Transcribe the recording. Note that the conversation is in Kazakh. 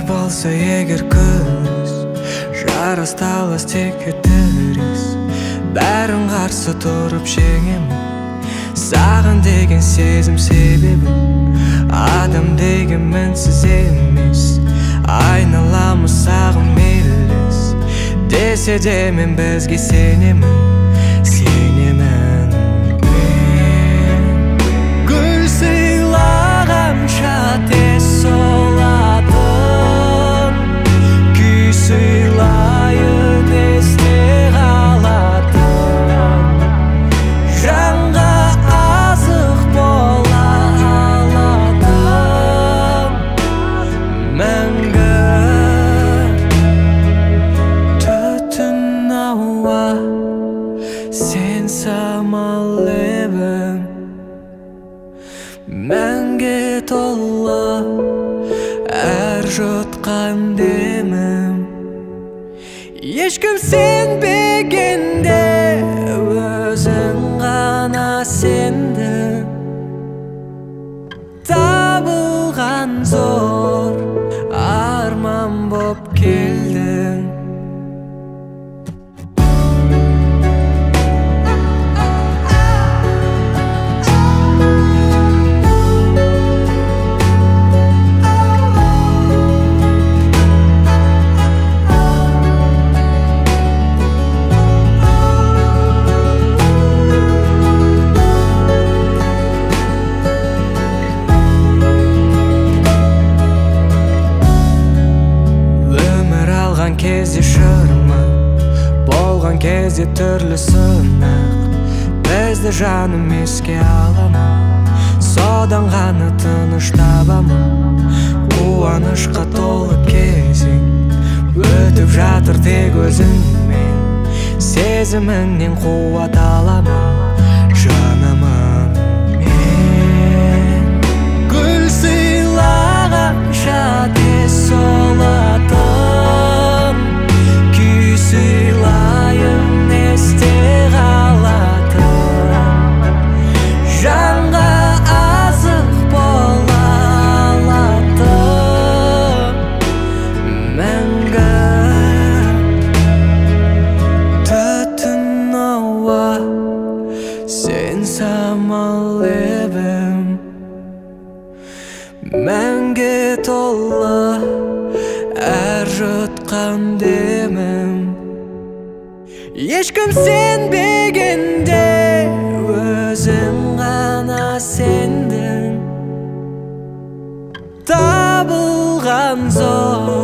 болса егер көз жарасталас текке тірес, бәрін қарсы тұрып жеңемін. Саған деген сезім себебім адам деген мінсіз емес, айналамыз сағым елес, десе де мен бізге сенемін. Гүл сыйлағанша тез солатын, күй сыйлайын есте қалатын, жанға азық бола алатын, мәңгі түтін ауа, сен самал лебім, мәңге толы әр жұтқан демім. Ешкім сенбегенде өзің ғана сендің, табылған зор арман боп келдің. Кезде шырмақ, болған кезде түрлі сынақ, бізді жаным еске аламын, содан ғана тыныш табамын. Қуанышқа толы кезең өтіп жатыр тек өзіңмен, сезіміңнен қуат аламын, жанымын мен. Гүл сыйлағанша тез солатын, сыйлайын есте қалатын, жанға азық бола алатын, мәңгі түтін ауа, сен самал лебім, мәңгі толы әр жұтқан демім. Ешкім сенбегенде өзің ғана сендің, табылған зор